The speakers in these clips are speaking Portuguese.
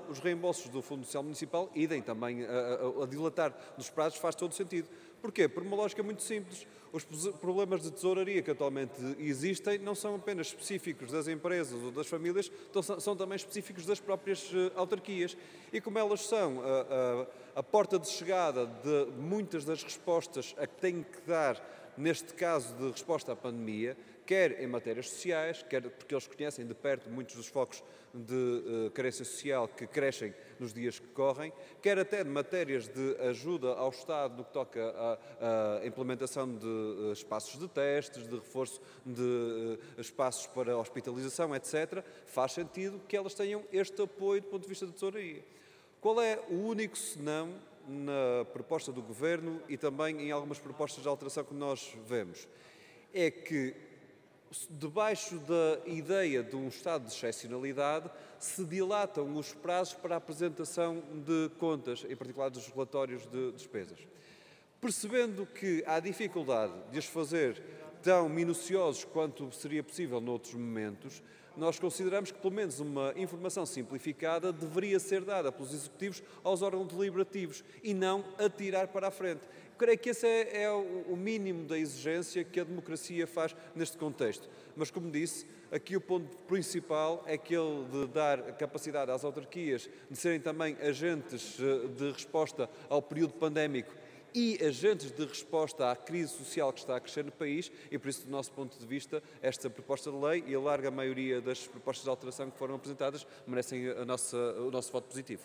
os reembolsos do Fundo Social Municipal, idem também a dilatar dos prazos, faz todo sentido. Porquê? Por uma lógica muito simples. Os problemas de tesouraria que atualmente existem não são apenas específicos das empresas ou das famílias, são também específicos das próprias autarquias. E como elas são a porta de chegada de muitas das respostas a que têm que dar, neste caso de resposta à pandemia, quer em matérias sociais, quer porque eles conhecem de perto muitos dos focos de carência social que crescem nos dias que correm, quer até de matérias de ajuda ao Estado no que toca à implementação de espaços de testes, de reforço de espaços para hospitalização, etc., faz sentido que elas tenham este apoio do ponto de vista de tesouraria. Qual é o único senão na proposta do Governo e também em algumas propostas de alteração que nós vemos? É que, debaixo da ideia de um estado de excepcionalidade, se dilatam os prazos para a apresentação de contas, em particular dos relatórios de despesas. Percebendo que há dificuldade de os fazer tão minuciosos quanto seria possível noutros momentos, nós consideramos que pelo menos uma informação simplificada deveria ser dada pelos executivos aos órgãos deliberativos e não atirar para a frente. Creio que esse é o mínimo da exigência que a democracia faz neste contexto. Mas, como disse, aqui o ponto principal é aquele de dar capacidade às autarquias de serem também agentes de resposta ao período pandémico e agentes de resposta à crise social que está a crescer no país e, por isso, do nosso ponto de vista, esta proposta de lei e a larga maioria das propostas de alteração que foram apresentadas merecem o nosso voto positivo.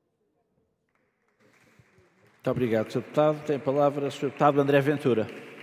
Muito obrigado, Sr. Deputado. Tem a palavra o Sr. Deputado André Ventura.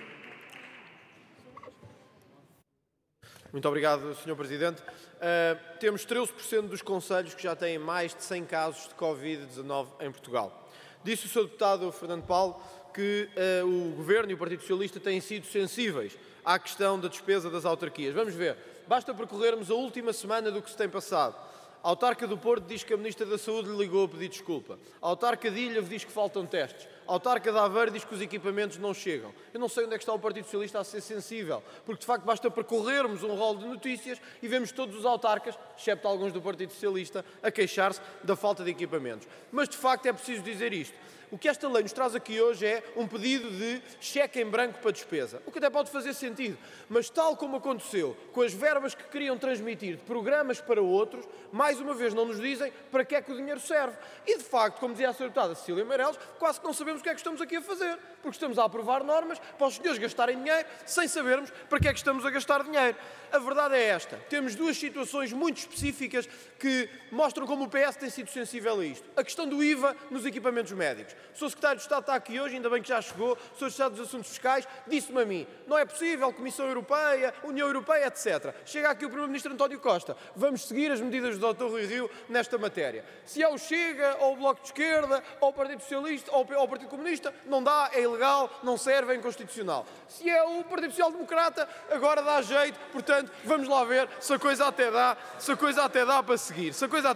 Muito obrigado, Sr. Presidente. Temos 13% dos concelhos que já têm mais de 100 casos de Covid-19 em Portugal. Disse o Sr. Deputado Fernando Paulo que o Governo e o Partido Socialista têm sido sensíveis à questão da despesa das autarquias. Vamos ver. Basta percorrermos a última semana do que se tem passado. A autarca do Porto diz que a Ministra da Saúde lhe ligou a pedir desculpa. A autarca de Ilha diz que faltam testes. A autarca de Aveiro diz que os equipamentos não chegam. Eu não sei onde é que está o Partido Socialista a ser sensível, porque de facto basta percorrermos um rol de notícias e vemos todos os autarcas, excepto alguns do Partido Socialista, a queixar-se da falta de equipamentos. Mas de facto é preciso dizer isto. O que esta lei nos traz aqui hoje é um pedido de cheque em branco para despesa, o que até pode fazer sentido, mas tal como aconteceu com as verbas que queriam transmitir de programas para outros, mais uma vez não nos dizem para que é que o dinheiro serve. E de facto, como dizia a Sra. Deputada Cecília Meireles, quase que não sabemos o que é que estamos aqui a fazer, porque estamos a aprovar normas para os senhores gastarem dinheiro sem sabermos para que é que estamos a gastar dinheiro. A verdade é esta, temos duas situações muito específicas que mostram como o PS tem sido sensível a isto. A questão do IVA nos equipamentos médicos. O Sr. Secretário de Estado está aqui hoje, ainda bem que já chegou, o Sr. Estado dos Assuntos Fiscais, disse-me a mim, não é possível, Comissão Europeia, União Europeia, etc. Chega aqui o Primeiro-Ministro António Costa, vamos seguir as medidas do Dr. Rui Rio nesta matéria. Se é o Chega, ou o Bloco de Esquerda, ou o Partido Socialista, ou o Partido Comunista, não dá, é ilegal, não serve, é inconstitucional. Se é o Partido Social Democrata, agora dá jeito, portanto, vamos lá ver se a coisa até dá, para seguir,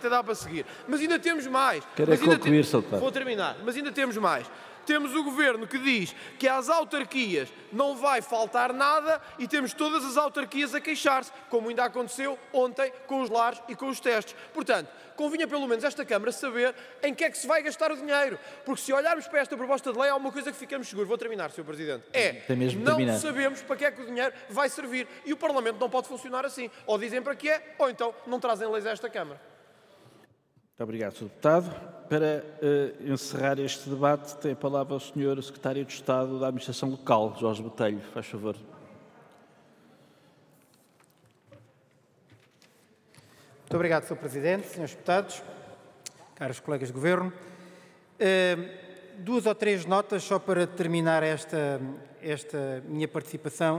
Mas ainda temos mais. Quero concluir, Sr. Deputado. Vou terminar, mas ainda temos mais. Temos o Governo que diz que às autarquias não vai faltar nada e temos todas as autarquias a queixar-se, como ainda aconteceu ontem com os lares e com os testes. Portanto, convinha pelo menos esta Câmara saber em que é que se vai gastar o dinheiro. Porque se olharmos para esta proposta de lei, há uma coisa que ficamos seguros. Vou terminar, Sr. Presidente. Não sabemos para que é que o dinheiro vai servir. E o Parlamento não pode funcionar assim. Ou dizem para que é, ou então não trazem leis a esta Câmara. Muito obrigado, Sr. Deputado. Para encerrar este debate, tem a palavra o Sr. Secretário de Estado da Administração Local, Jorge Botelho. Faz favor. Muito obrigado, Sr. Presidente, Srs. Deputados, caros colegas de Governo. Duas ou três notas só para terminar esta minha participação.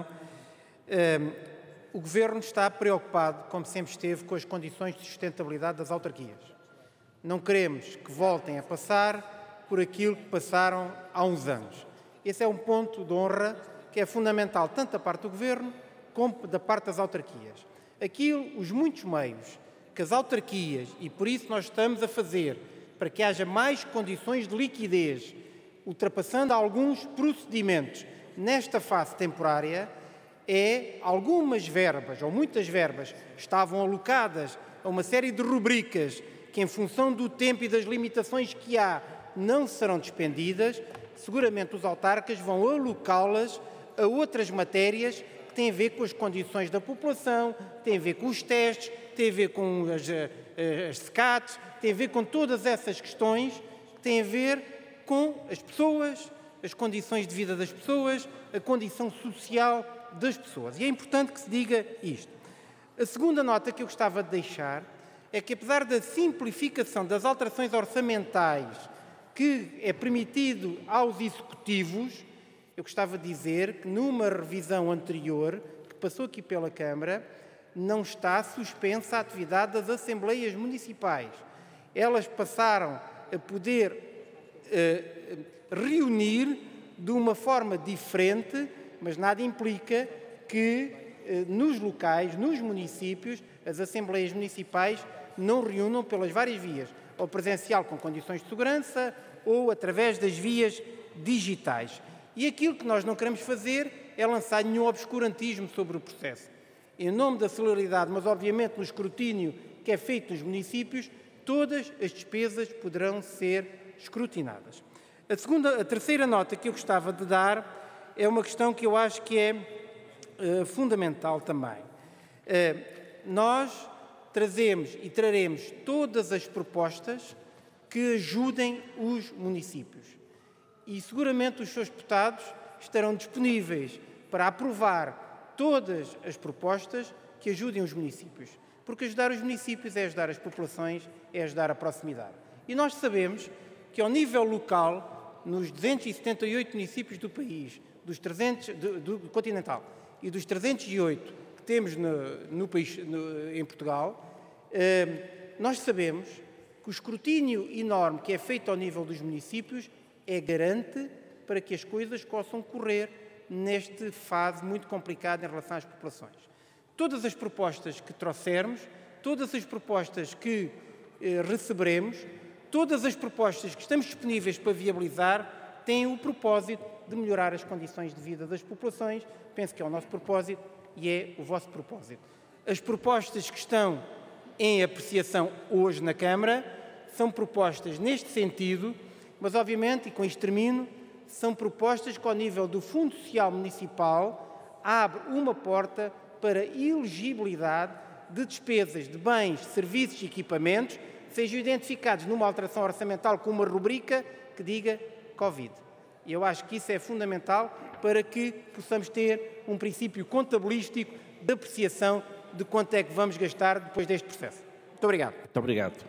O Governo está preocupado, como sempre esteve, com as condições de sustentabilidade das autarquias. Não queremos que voltem a passar por aquilo que passaram há uns anos. Esse é um ponto de honra que é fundamental tanto da parte do Governo como da parte das autarquias. Os muitos meios que as autarquias, e por isso nós estamos a fazer, para que haja mais condições de liquidez, ultrapassando alguns procedimentos nesta fase temporária, algumas verbas, ou muitas verbas, estavam alocadas a uma série de rubricas que em função do tempo e das limitações que há não serão despendidas, seguramente os autarcas vão alocá-las a outras matérias que têm a ver com as condições da população, têm a ver com os testes, têm a ver com as SCATs, têm a ver com todas essas questões que têm a ver com as pessoas, as condições de vida das pessoas, a condição social das pessoas. E é importante que se diga isto. A segunda nota que eu gostava de deixar é que, apesar da simplificação das alterações orçamentais que é permitido aos executivos, eu gostava de dizer que numa revisão anterior, que passou aqui pela Câmara, não está suspensa a atividade das Assembleias Municipais. Elas passaram a poder reunir de uma forma diferente, mas nada implica que nos locais, nos municípios, as Assembleias Municipais não reúnam pelas várias vias, ou presencial com condições de segurança, ou através das vias digitais. E aquilo que nós não queremos fazer é lançar nenhum obscurantismo sobre o processo. Em nome da celeridade, mas obviamente no escrutínio que é feito nos municípios, todas as despesas poderão ser escrutinadas. A terceira nota que eu gostava de dar é uma questão que eu acho que é fundamental também. Nós trazemos e traremos todas as propostas que ajudem os municípios. E seguramente os seus deputados estarão disponíveis para aprovar todas as propostas que ajudem os municípios. Porque ajudar os municípios é ajudar as populações, é ajudar a proximidade. E nós sabemos que ao nível local, nos 278 municípios do país, dos 300 do continental e dos 308 que temos no país, em Portugal, nós sabemos que o escrutínio enorme que é feito ao nível dos municípios é garante para que as coisas possam correr nesta fase muito complicada em relação às populações. Todas as propostas que trouxermos, todas as propostas que receberemos, todas as propostas que estamos disponíveis para viabilizar têm o propósito de melhorar as condições de vida das populações. Penso que é o nosso propósito e é o vosso propósito. As propostas que estão em apreciação hoje na Câmara são propostas neste sentido, mas obviamente, e com isto termino, são propostas que ao nível do Fundo Social Municipal abre uma porta para elegibilidade de despesas de bens, serviços e equipamentos, sejam identificados numa alteração orçamental com uma rubrica que diga Covid. E eu acho que isso é fundamental para que possamos ter um princípio contabilístico de apreciação de quanto é que vamos gastar depois deste processo. Muito obrigado. Muito obrigado.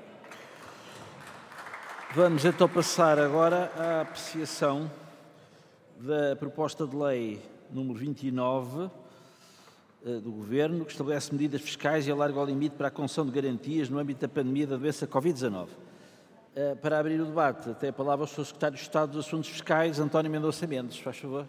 Vamos então passar agora à apreciação da proposta de lei número 29 do Governo, que estabelece medidas fiscais e alarga o limite para a concessão de garantias no âmbito da pandemia da doença Covid-19. Para abrir o debate, tem a palavra o Sr. Secretário de Estado dos Assuntos Fiscais, António Mendonça Mendes. Faz favor.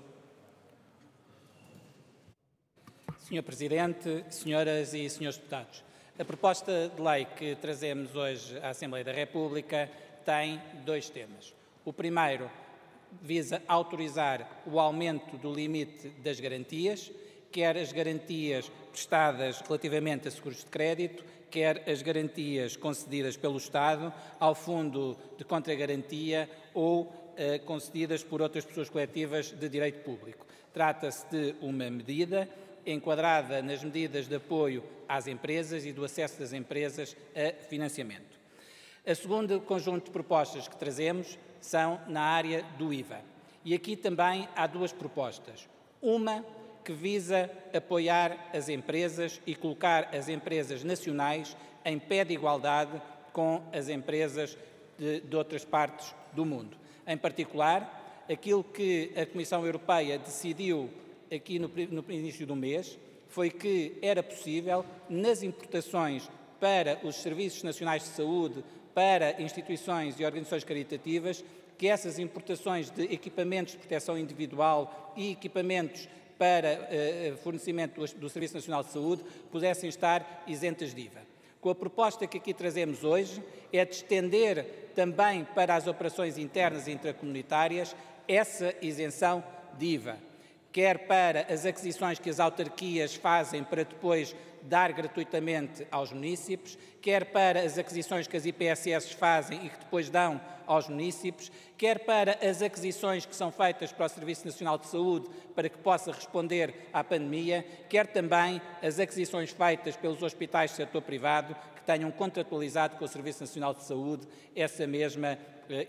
Sr. Presidente, senhoras e senhores deputados, a proposta de lei que trazemos hoje à Assembleia da República tem dois temas. O primeiro visa autorizar o aumento do limite das garantias, quer as garantias prestadas relativamente a seguros de crédito, quer as garantias concedidas pelo Estado ao Fundo de Contragarantia ou concedidas por outras pessoas coletivas de direito público. Trata-se de uma medida enquadrada nas medidas de apoio às empresas e do acesso das empresas a financiamento. O segundo conjunto de propostas que trazemos são na área do IVA. E aqui também há duas propostas. Uma que visa apoiar as empresas e colocar as empresas nacionais em pé de igualdade com as empresas de outras partes do mundo. Em particular, aquilo que a Comissão Europeia decidiu aqui no início do mês foi que era possível, nas importações para os Serviços Nacionais de Saúde, para instituições e organizações caritativas, que essas importações de equipamentos de proteção individual e equipamentos para fornecimento do Serviço Nacional de Saúde pudessem estar isentas de IVA. Com a proposta que aqui trazemos hoje, é de estender também para as operações internas e intracomunitárias essa isenção de IVA, quer para as aquisições que as autarquias fazem para depois dar gratuitamente aos municípios, quer para as aquisições que as IPSS fazem e que depois dão aos municípios, quer para as aquisições que são feitas para o Serviço Nacional de Saúde para que possa responder à pandemia, quer também as aquisições feitas pelos hospitais do setor privado que tenham contratualizado com o Serviço Nacional de Saúde esse mesmo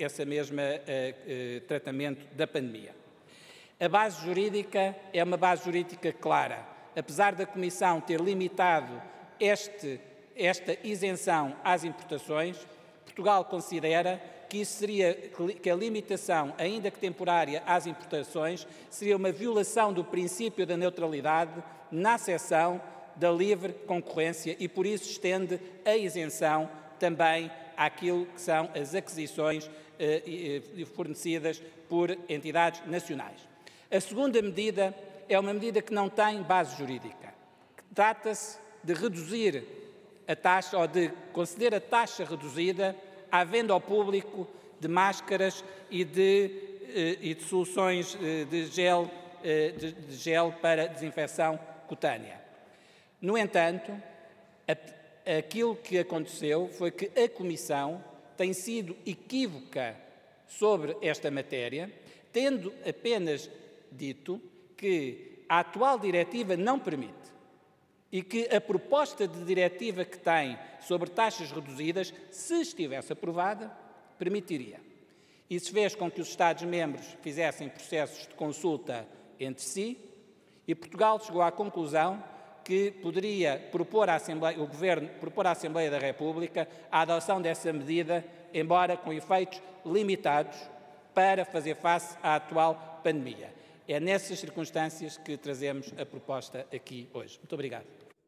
tratamento da pandemia. A base jurídica é uma base jurídica clara. Apesar da Comissão ter limitado esta isenção às importações, Portugal considera que a limitação, ainda que temporária, às importações seria uma violação do princípio da neutralidade na seção da livre concorrência e, por isso, estende a isenção também àquilo que são as aquisições fornecidas por entidades nacionais. A segunda medida é uma medida que não tem base jurídica. Trata-se de reduzir a taxa ou de conceder a taxa reduzida à venda ao público de máscaras e de soluções de gel para desinfecção cutânea. No entanto, aquilo que aconteceu foi que a Comissão tem sido equívoca sobre esta matéria, tendo apenas dito que a atual diretiva não permite e que a proposta de diretiva que tem sobre taxas reduzidas, se estivesse aprovada, permitiria. Isso fez com que os Estados-membros fizessem processos de consulta entre si e Portugal chegou à conclusão que poderia propor o Governo propor à Assembleia da República a adoção dessa medida, embora com efeitos limitados, para fazer face à atual pandemia. É nessas circunstâncias que trazemos a proposta aqui hoje. Muito obrigado.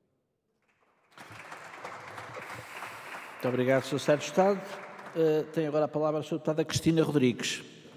Muito obrigado, Sr. Secretário de Estado. Tem agora a palavra a Sra. Deputada Cristina Rodrigues.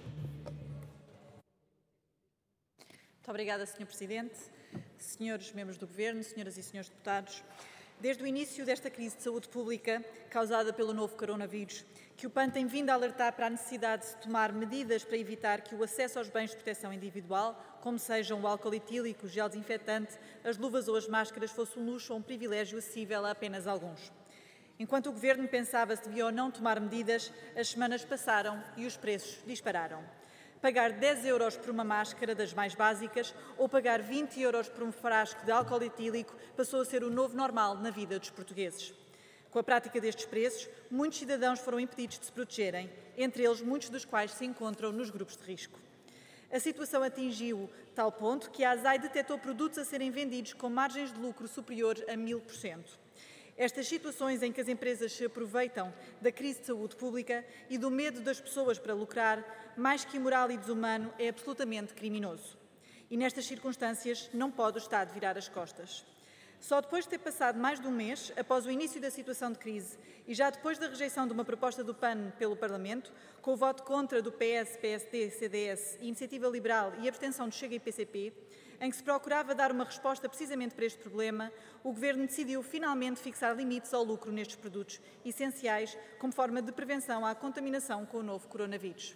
Muito obrigada, Sr. Presidente, senhores membros do Governo, senhoras e senhores deputados. Desde o início desta crise de saúde pública, causada pelo novo coronavírus, que o PAN tem vindo a alertar para a necessidade de tomar medidas para evitar que o acesso aos bens de proteção individual, como sejam o álcool etílico, o gel desinfetante, as luvas ou as máscaras, fosse um luxo ou um privilégio acessível a apenas alguns. Enquanto o Governo pensava se devia ou não tomar medidas, as semanas passaram e os preços dispararam. Pagar 10 € por uma máscara das mais básicas ou pagar 20 € por um frasco de álcool etílico passou a ser o novo normal na vida dos portugueses. Com a prática destes preços, muitos cidadãos foram impedidos de se protegerem, entre eles muitos dos quais se encontram nos grupos de risco. A situação atingiu tal ponto que a ASAI detectou produtos a serem vendidos com margens de lucro superiores a 1000%. Estas situações em que as empresas se aproveitam da crise de saúde pública e do medo das pessoas para lucrar, mais que imoral e desumano, é absolutamente criminoso. E nestas circunstâncias não pode o Estado virar as costas. Só depois de ter passado mais de um mês, após o início da situação de crise e já depois da rejeição de uma proposta do PAN pelo Parlamento, com o voto contra do PS, PSD, CDS, Iniciativa Liberal e abstenção do Chega e PCP, em que se procurava dar uma resposta precisamente para este problema, o Governo decidiu finalmente fixar limites ao lucro nestes produtos essenciais como forma de prevenção à contaminação com o novo coronavírus.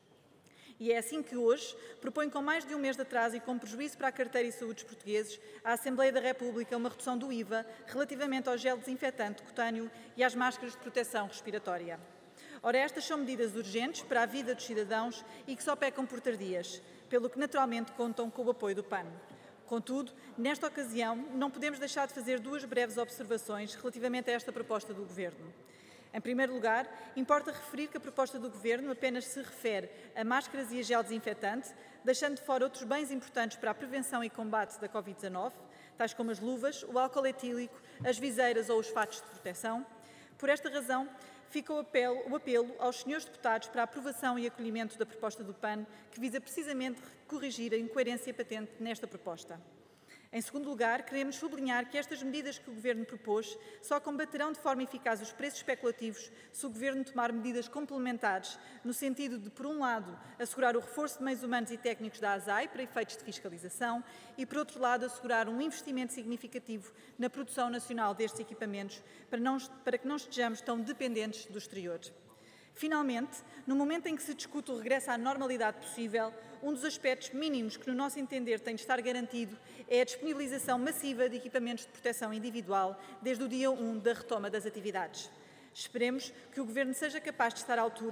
E é assim que hoje propõe, com mais de um mês de atraso e com prejuízo para a carteira e saúde dos portugueses, à Assembleia da República uma redução do IVA relativamente ao gel desinfetante cutâneo e às máscaras de proteção respiratória. Ora, estas são medidas urgentes para a vida dos cidadãos e que só pecam por tardias, pelo que naturalmente contam com o apoio do PAN. Contudo, nesta ocasião, não podemos deixar de fazer duas breves observações relativamente a esta proposta do Governo. Em primeiro lugar, importa referir que a proposta do Governo apenas se refere a máscaras e a gel desinfetante, deixando de fora outros bens importantes para a prevenção e combate da Covid-19, tais como as luvas, o álcool etílico, as viseiras ou os fatos de proteção. Por esta razão, fica o apelo aos senhores deputados para a aprovação e acolhimento da proposta do PAN, que visa precisamente corrigir a incoerência patente nesta proposta. Em segundo lugar, queremos sublinhar que estas medidas que o Governo propôs só combaterão de forma eficaz os preços especulativos se o Governo tomar medidas complementares no sentido de, por um lado, assegurar o reforço de meios humanos e técnicos da ASAI para efeitos de fiscalização e, por outro lado, assegurar um investimento significativo na produção nacional destes equipamentos para que não estejamos tão dependentes do exterior. Finalmente, no momento em que se discute o regresso à normalidade possível, um dos aspectos mínimos que, no nosso entender, tem de estar garantido é a disponibilização massiva de equipamentos de proteção individual desde o dia 1 da retoma das atividades. Esperemos que o Governo seja capaz de estar à altura